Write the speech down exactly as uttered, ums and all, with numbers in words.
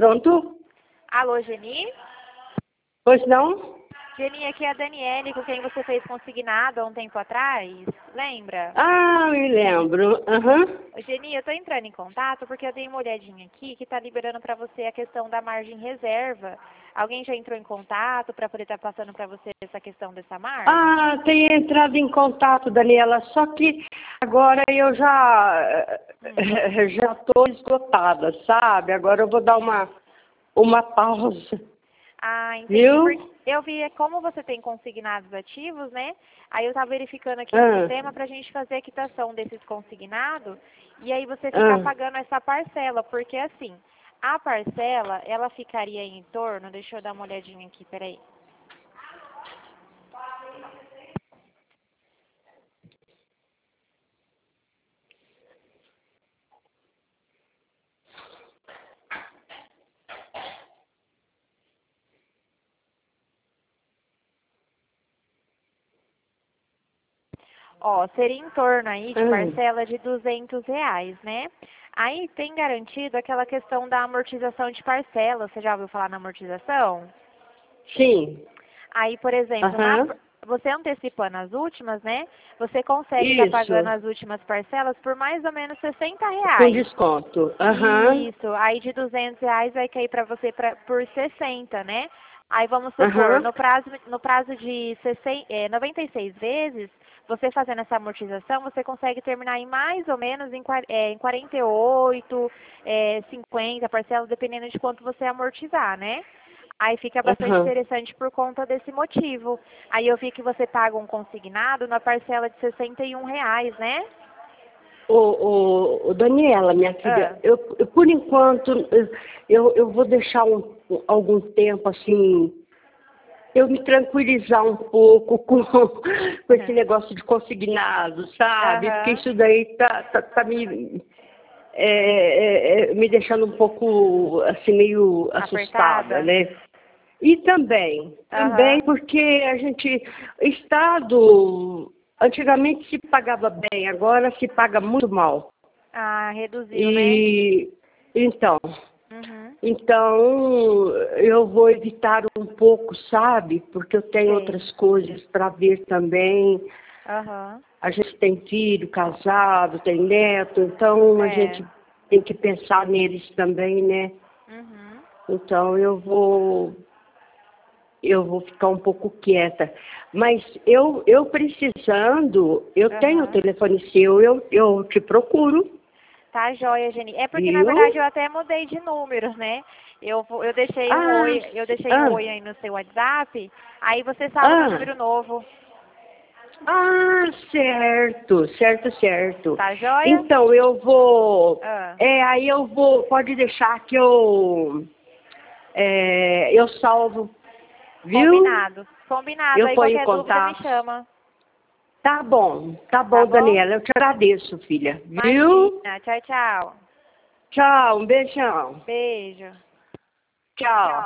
Pronto? Alô, Geni? Pois não? Geni, aqui é a Daniele, com quem você fez consignado há um tempo atrás. Lembra? Ah, me lembro. Aham. Ô, Geni, eu tô entrando em contato porque eu dei uma olhadinha aqui que tá liberando pra você a questão da margem reserva. Alguém já entrou em contato pra poder estar passando pra você essa questão dessa margem? Ah, tem entrado em contato, Daniela, só que agora eu já Hum. já estou esgotada, sabe? Agora eu vou dar uma, uma pausa, Ah, entendi. viu? Porque eu vi como você tem consignados ativos, né? Aí eu tava verificando aqui no Ah, sistema pra gente fazer a quitação desses consignados e aí você ficar ah. pagando essa parcela, porque assim, a parcela, ela ficaria em torno, deixa eu dar uma olhadinha aqui, peraí. Ó, seria em torno aí de Ah, parcela de duzentos reais, né? Aí tem garantido aquela questão da amortização de parcela. Você já ouviu falar na amortização? sim. Aí, por exemplo, na, Aham. você antecipando as últimas, né? Você consegue estar pagando Isso. as últimas parcelas por mais ou menos sessenta Com reais. desconto. Aham. Isso. Aí de duzentos reais vai cair para você pra, por sessenta, né? Aí vamos supor, Aham. no prazo, no prazo de sessenta, é, noventa e seis vezes, você fazendo essa amortização, você consegue terminar em mais ou menos em, quar- é, em quarenta e oito, é, cinquenta parcelas, dependendo de quanto você amortizar, né? Aí fica bastante Aham. interessante por conta desse motivo. Aí eu vi que você paga um consignado na parcela de sessenta e um reais, né? Ô, ô, ô, Daniela, minha filha, Ah, eu, eu, por enquanto, eu, eu vou deixar um, algum tempo, assim, eu me tranquilizar um pouco com, com esse negócio de consignado, sabe? Porque aham, isso daí tá, tá, tá me, é, é, é, me deixando um pouco, assim, meio assustada, apertada. né? E também, também Aham. porque a gente, Estado, antigamente se pagava bem, agora se paga muito mal. Ah, reduziu, né? E então, Uhum. então eu vou evitar um pouco, sabe? Porque eu tenho Sei. outras coisas para ver também. Aham. A gente tem filho, casado, tem neto, então a É. gente tem que pensar neles também, né? Uhum. Então eu vou eu vou ficar um pouco quieta. Mas eu, eu precisando, eu tenho o Aham. telefone seu, eu, eu te procuro, Tá joia, Geni. É porque, na verdade, viu? eu até mudei de números, né? Eu, vou- eu deixei um Ah, oi, eu se- deixei um ah, oi aí no seu WhatsApp, aí você salva meu ah, número novo. ah, certo, certo, certo. Tá joia? Então eu vou, Ah, é, aí eu vou, pode deixar que eu, é, eu salvo, viu? combinado. Combinado. Eu Aí ponho em qualquer dúvida me contato. chama. Tá bom, tá Tá bom, bom? Daniela, eu te agradeço, filha, viu? Imagina. Tchau, tchau. Tchau, um beijão. Beijo. Tchau.